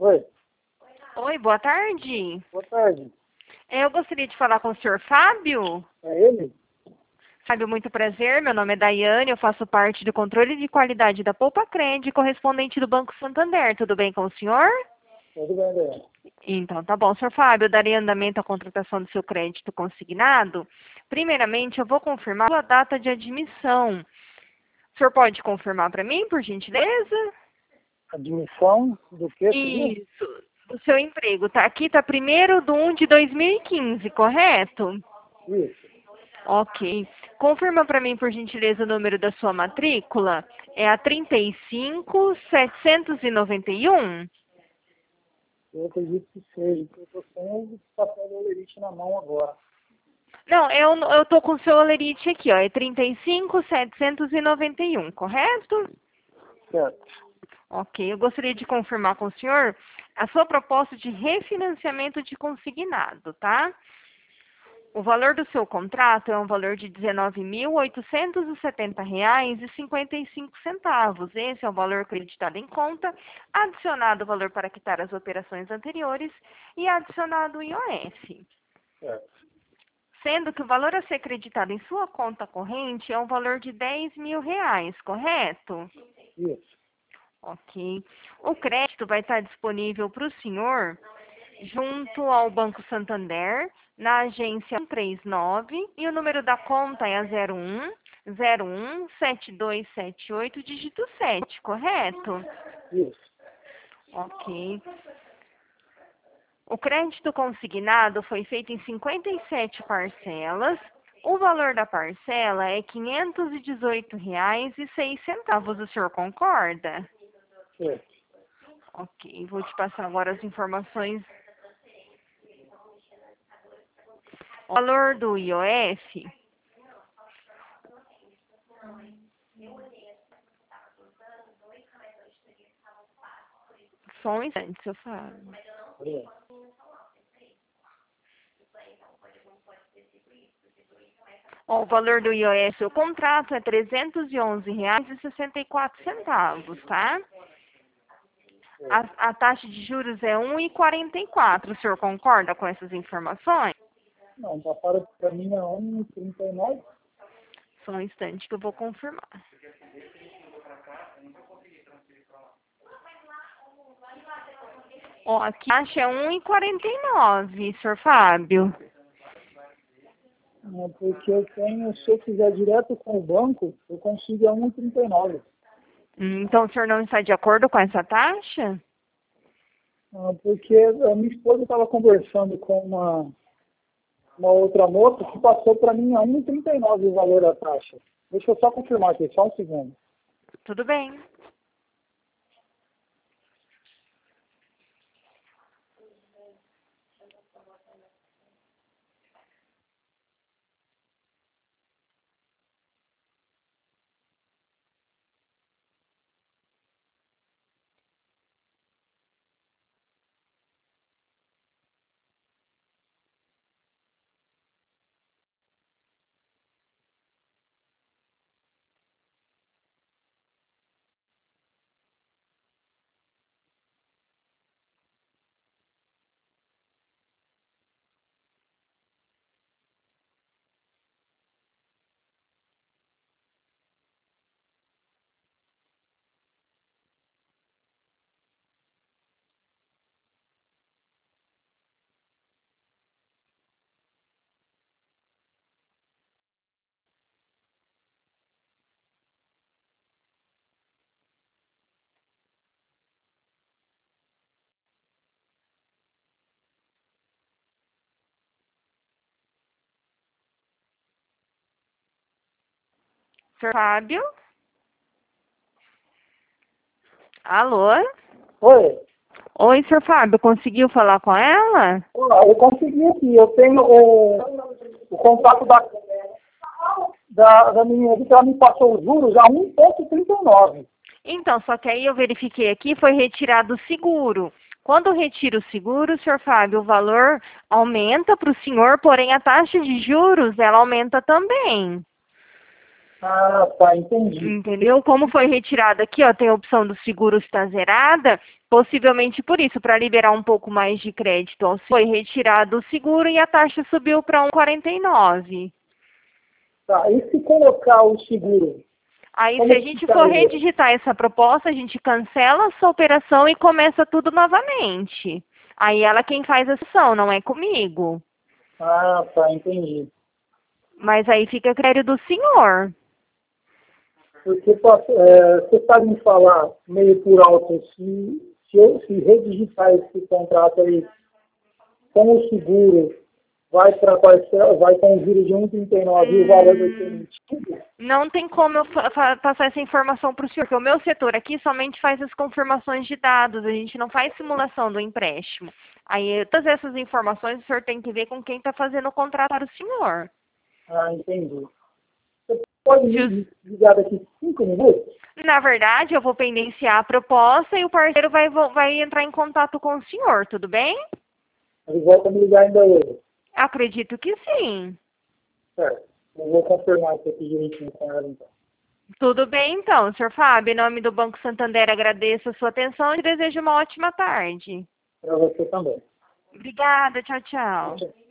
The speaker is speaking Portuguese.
Oi, Oi, boa tarde. boa tarde. Eu gostaria de falar com o senhor Fábio. É ele? Fábio, muito prazer. Meu nome é Daiane, eu faço parte do controle de qualidade da Poupa Cred, correspondente do Banco Santander. Tudo bem com o senhor? Tudo bem, Daiane? Então, tá bom. Senhor Fábio, eu darei andamento à contratação do seu crédito consignado. Primeiramente, eu vou confirmar a sua data de admissão. O senhor pode confirmar para mim, por gentileza? Admissão do que seria? Isso, do seu emprego. Tá aqui, tá 1º de 1 de 2015, correto? Isso. Ok. Confirma para mim, por gentileza, o número da sua matrícula. É a 35791? Eu acredito que seja, porque eu estou sem o papel da Olerite na mão agora. Não, eu tô com o seu olerite aqui, ó. É 35791, correto? Certo. Ok. Eu gostaria de confirmar com o senhor a sua proposta de refinanciamento de consignado, tá? O valor do seu contrato é um valor de R$ 19.870,55. Esse é o valor acreditado em conta, adicionado o valor para quitar as operações anteriores e adicionado o IOF. Certo. Sendo que o valor a ser acreditado em sua conta corrente é um valor de R$ 10.000, correto? Isso. Ok. O crédito vai estar disponível para o senhor junto ao Banco Santander, na agência 139, e o número da conta é a 017278, dígito 7, correto? Isso. Ok. O crédito consignado foi feito em 57 parcelas. O valor da parcela é R$ 518,06. O senhor concorda? Certo. Ok, vou te passar agora as informações. O valor do IOF, só um instante, seu Fábio. Obrigado. Ó, o valor do IOF, o contrato é R$ 311,64, tá? A taxa de juros é 1,44. O senhor concorda com essas informações? Não, passaram para mim a 1,39. Só um instante que eu vou confirmar. Ó, a taxa é 1,49, senhor Fábio. Porque eu tenho, se eu fizer direto com o banco, eu consigo a 1,39. Então, o senhor não está de acordo com essa taxa? Porque a minha esposa estava conversando com uma outra moça que passou para mim a 1,39 o valor da taxa. Deixa eu só confirmar aqui, só um segundo. Tudo bem. Senhor Fábio? Alô? Oi, Oi, senhor Fábio, conseguiu falar com ela? eu consegui aqui, eu tenho o contato da menina que ela me passou os juros a 1,39. Então, só que aí eu verifiquei aqui, foi retirado o seguro. Quando retira o seguro, senhor Fábio, o valor aumenta para o senhor, porém a taxa de juros, ela aumenta também. Ah, tá, entendi. Entendeu? Como foi retirado aqui, ó, tem a opção do seguro está zerada, possivelmente por isso, para liberar um pouco mais de crédito. Ó, foi retirado o seguro e a taxa subiu para 1,49. Tá, e se colocar o seguro? Aí, se Como a que gente for ficaria? redigitar essa proposta, a gente cancela essa operação e começa tudo novamente. Aí ela quem faz a sessão, não é comigo. Ah, tá, entendi. Mas aí fica a critério do senhor. Porque você sabe me falar meio por alto se redigitar esse contrato aí com o seguro, vai para vai com o juros de 1,39 e o valor vai ser emitido? Não tem como eu passar essa informação para o senhor, porque o meu setor aqui somente faz as confirmações de dados, a gente não faz simulação do empréstimo. Aí, todas essas informações o senhor tem que ver com quem está fazendo o contrato para o senhor. Ah, entendi. Você pode Se me ligar daqui 5 minutos? Na verdade, eu vou pendenciar a proposta e o parceiro vai entrar em contato com o senhor, tudo bem? Ele volta a me ligar ainda hoje. Acredito que sim. Certo. Eu vou confirmar isso aqui direitinho com ela então. Tudo bem, então, senhor Fábio. Em nome do Banco Santander, agradeço a sua atenção e desejo uma ótima tarde. Para você também. Obrigada, tchau, tchau. Tchau.